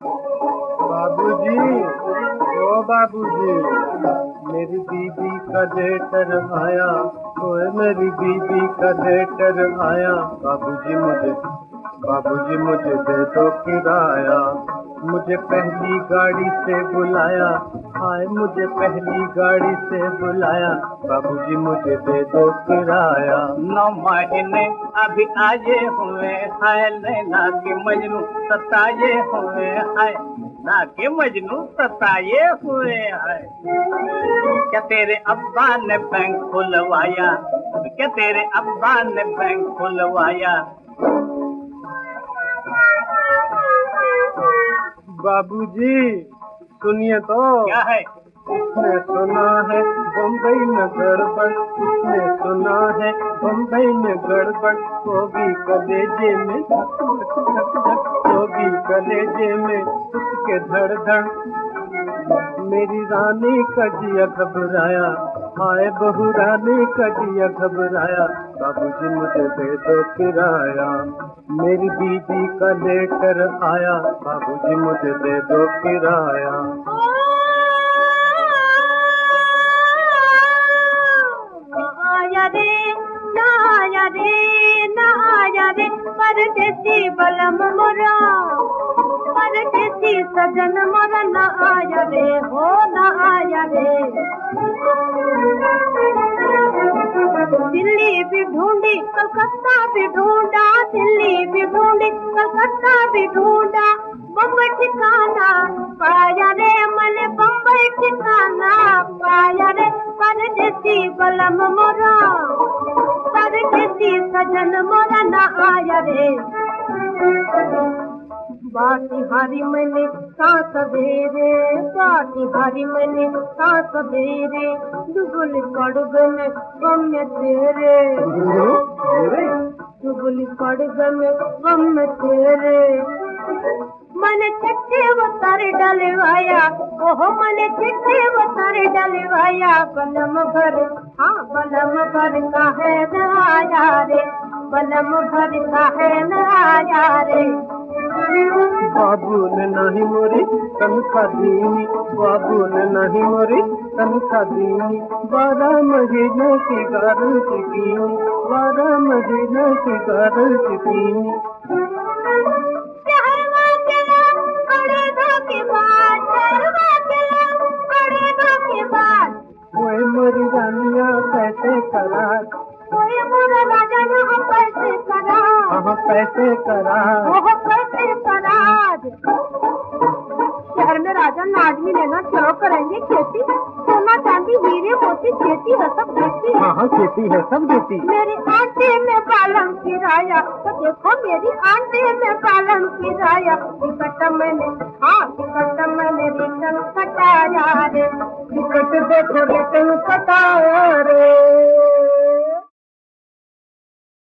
बाबूजी, ओ बाबूजी, मेरी बीबी का लेटर आया। ओए मेरी बीबी का लेटर आया। बाबूजी मुझे दे दो किराया। मुझे पहली गाड़ी से बुलाया। हाय मुझे पहली गाड़ी से बुलाया। बाबूजी मुझे दे दो किराया। 9 महीने अभी आए हुए हाय, नैना के मजनू सताए हुए हाय, ना के मजनू सताए हुए हाय। क्या तेरे अब्बा ने बैंक खुलवाया? क्या तेरे अब्बा ने बैंक खुलवाया? बाबूजी सुनिए तो। क्या है? उसने सुना है बम्बई में गड़बड़। उसने सुना है बम्बई में गड़बड़। होगी कलेजे में धक धक धक धक, होगी कलेजे में उसके धड़ धड़। मेरी रानी का जिया घबराया। हाय बहू रानी का जिया घबराया। बाबूजी मुझे दे दो किराया। मेरी बीबी का लेटर आया। बाबूजी मुझे दे दो किराया। आया रे ना आया रे ना आया रे, परदेसी बलम मोरा, परदेसी सजन मोरा ना आया रे, हो ना आया रे। दिल्ली भी ढूंढी कलकत्ता भी ढूंढा, दिल्ली भी ढूंढी कलकत्ता भी ढूंढा, बम्बई ठिकाना पाया रे मैंने, बम्बई ठिकाना पाया रे। परदेसी बलम मोरा, परदेसी सजन मोरा ना आया रे। बाटी हारी मैंने सांस सवेरे, बाटी हारी मैंने सांस सवेरे, दुबुल कड़ग में गम में तेरे, दुबुल कड़ग में गम में तेरे। मैंने चिट्ठी उतार डलवाया, ओहो मैंने चिट्ठी उतार डलवाया, बलम घर हाँ बलम घर का है न आया रे, बलम घर का है न आया रे। बाबू ने नहीं मोरी तनखा दीनी, बाबू ने नहीं मोरी तनखा दीनी, 12 महीने की गारंट कीनी, 12 महीने की गारंट कीनी। ओए मोरी रानिया कैसे करा, ओए मोरा राजा यहाँ पैसे करा, हाँ पैसे करा, ओह पैसे करा। शहर में राजा न आदमी लेना, क्यों करेंगे खेती, सोना चांदी हीरे मोती खेती है सब खेती। हाँ खेती है सब देती। मेरी आंटी में पालन किराया, तो देखो मेरी आंटी में पालन किराया, टिकट मैंने हाँ टिकट मैंने रिटर्न कटाया रे, टिकट देखो रे